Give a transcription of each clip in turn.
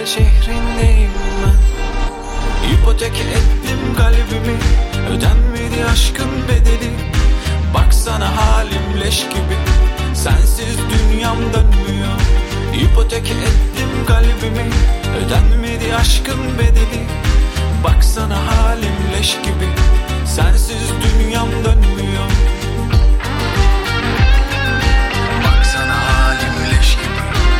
şehrindeyim ben. İpotek ettim kalbimi, ödenmedi aşkın bedeli. Baksana halim leş gibi, sensiz dünyam dönmüyor. İpotek ettim kalbimi, ödenmedi aşkın bedeli. Baksana halim leş gibi, sensiz dünyam dönmüyor. Baksana halim leş gibi.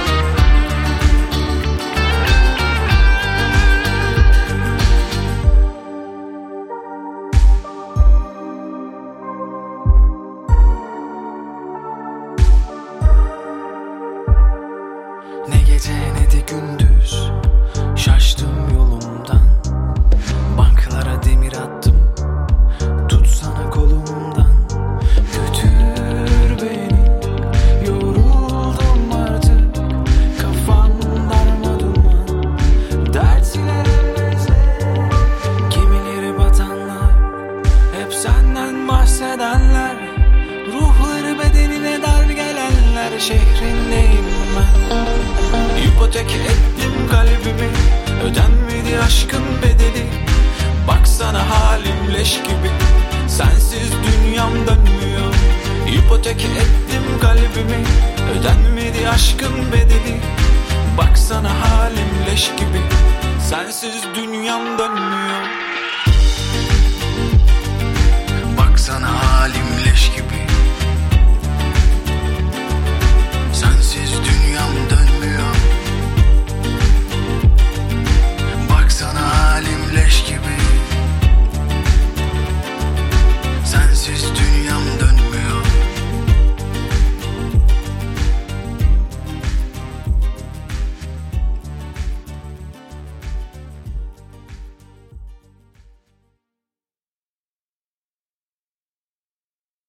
Ne gece ne de gündüz şaştım yolumdan. Banklara demir attım, tutsana kolumdan. Götür beni, yoruldum artık. Kafam darmaduman, dertlerimizle. Kimileri batanlar, hep senden bahsedenler. Ruhları bedenine dar gelenler. Şehrindeyim ben. İpotek ettim kalbimi, ödenmedi aşkın bedeli. Baksana halim leş gibi, sensiz dünyam dönmüyor. İpotek ettim kalbimi, ödenmedi aşkın bedeli. Baksana halim leş gibi, sensiz dünyam dönmüyor.